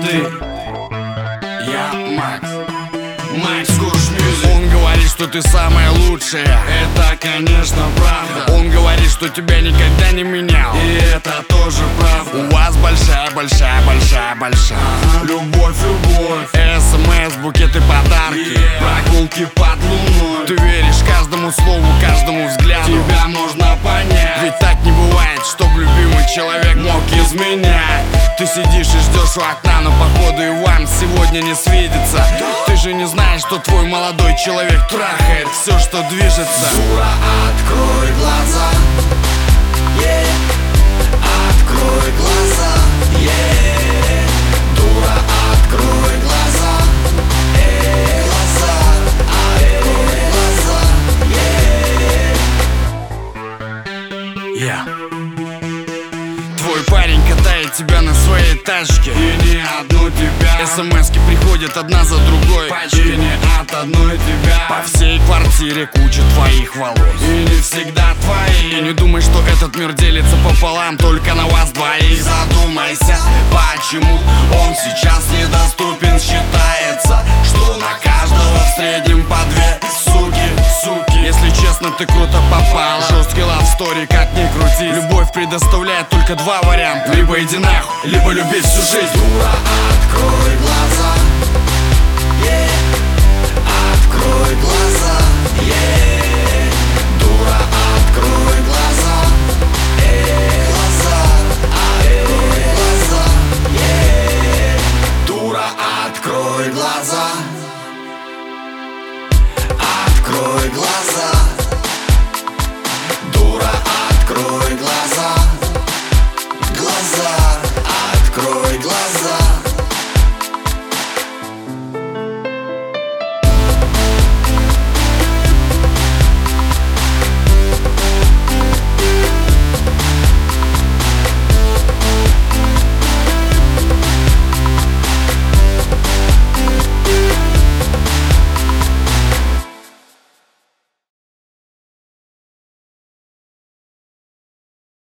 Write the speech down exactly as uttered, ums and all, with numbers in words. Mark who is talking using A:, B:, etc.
A: ты. Я Макс, Макс Курш Мьюзик. Он говорит, что ты самая лучшая. Это, конечно, правда. Он говорит, что тебя никогда не менял. И это тоже правда. У вас большая, большая, большая, большая любовь, любовь. СМС, букеты, подарки, yeah. Прогулки под луной. Ты веришь каждому слову, каждому взгляду. Тебя можно понять. Ведь так не бывает, чтоб любимый человек мог изменять. Ты сидишь и ждешь у окна, но походу и вам сегодня не свидится. Ты же не знаешь, что твой молодой человек трахает все, что движется.
B: Дура, открой глаза, yeah. Открой глаза, yeah. Дура, открой глаза, эй, глаза, открой глаза, yeah.
A: Yeah. Твой парень катает тебя на своей тачке, и не одну тебя. СМСки приходят одна за другой, почти не от одной тебя. По всей квартире куча твоих волос, и не всегда твои. И не думай, что этот мир делится пополам только на вас двоих. Задумайся, почему он сейчас недоступен. Считается, что на каждого в среднем по две суки, суки. Если честно, ты круто попала. Жесткий love story, как ни крути. Любовь предоставляет только два варианта: либо иди нахуй, либо люби всю жизнь.
B: Дура, открой глаза, yeah. Открой глаза, yeah. Дура, открой глаза, эй, глаза, открой глаза, yeah. Дура, открой глаза.